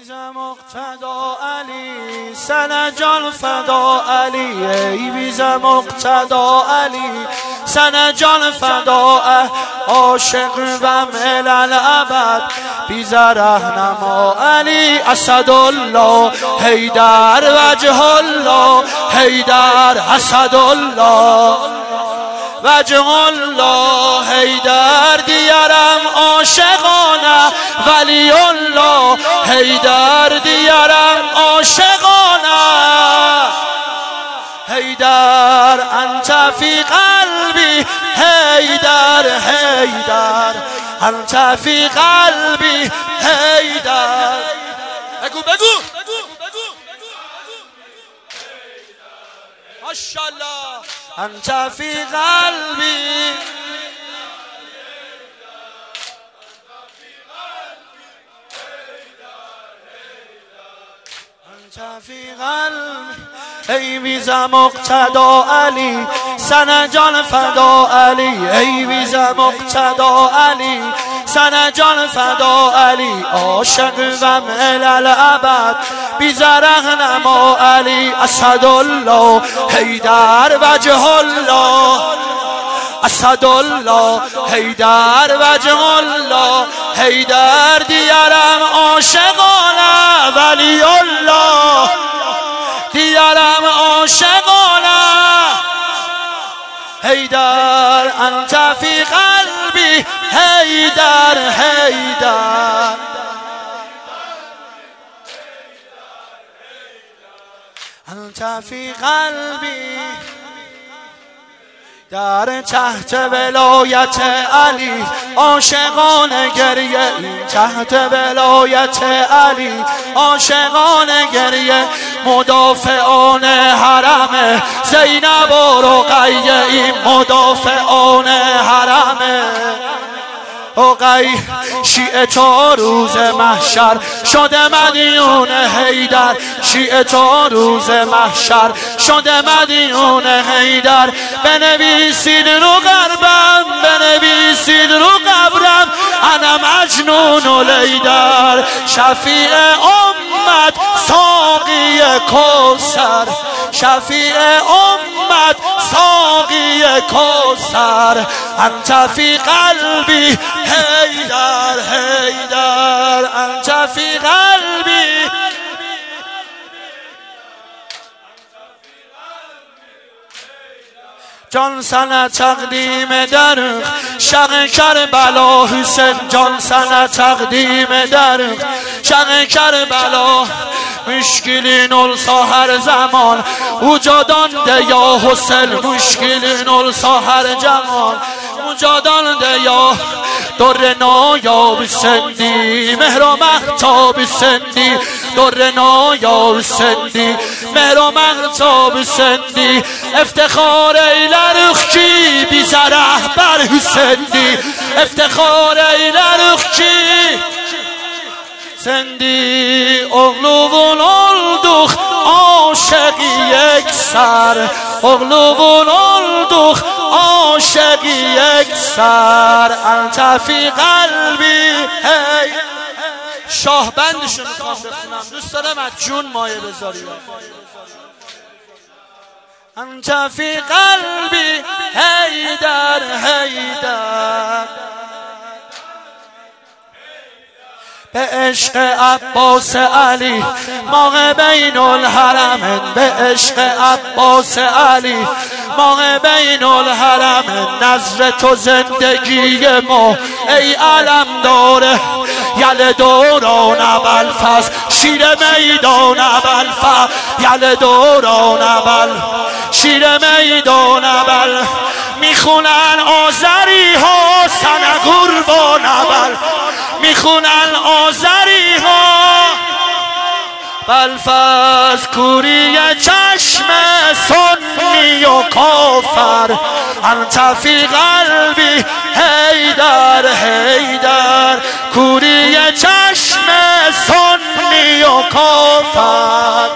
بیزم مقتدا علی سن جان فدا علی ای بیزم مقتدا علی سن جان فدا عاشق و ملل ابد بیز رهنما علی اسد الله حیدر وجه الله حیدر اسد الله وجه الله حیدر دیارم عاشقانه ولی الله حیدر دیارم عاشقانه حیدر انت فی قلبی حیدر حیدر انت فی قلبی حیدر بگو ماشاءالله انت فی قلبی انت فی قلبی ای بیزم مقتدا علی سن جان فدا علی ای بیزم مقتدا علی سن جان فدا علی عاشق و ملل ابد بیز رهنما علی اسد الله حیدر وجه الله اسد الله حیدر وجه الله حیدر دیارم عاشقانه ولی الله دیارم عاشقانه حیدر انت فی قلبی حیدر حیدر انت فی قلبی در تحت ولایت علی عاشقان گریه تحت ولایت علی عاشقان گریه مدافعان حرم زینب و رقیه این مدافعان حرم رقیه شیعه تا روز محشر شده مدیون حیدر شیعه تا روز محشر شده مدیون حیدر بنویسید رو قلبم بنویسید رو قبرم انا مجنون و لیدر شفیع امت ساقی کوثر شفیع امت ساقی کوثر انت فی قلبی حیدر حیدر انت فی قلبی جان سن تقدیم درخ شق کربلا حسین جان سن تقدیم درخ شق کربلا مشکلین الساهر زمان وجودان ده یا حسین مشکلین الساهر جمان وجودان ده یا در نایاب سندی مهر و مهتاب سندی در نایاب سندی مهر و مهتاب سندی افتخار ایلرخچی بیز رهبر حسندی افتخار ایلرخچی سندی اغلوون الدخ عاشقی یک سر اغلوون الدخ عاشقی یک سر انت فی قلبی هی شاه بندشو میخوام بخونم دوست دارم از جون مایه بذاری انت فی قلبی حیدر حیدر به عشق عباس علی ماغ بین الحرمین به عشق عباس علی ماغ بین الحرمین نظر تو زندگی ما ای علم داره یل دوران ابوالفضل شیر میدان ابوالفضل یل دوران شیر میدان ابوالفضل میخونن آذری ها سن قربان میخونن آذری ها بلفز کوری چشم سنی و کافر انت فی قلبی حیدر حیدر کوری چشم سنی و کافر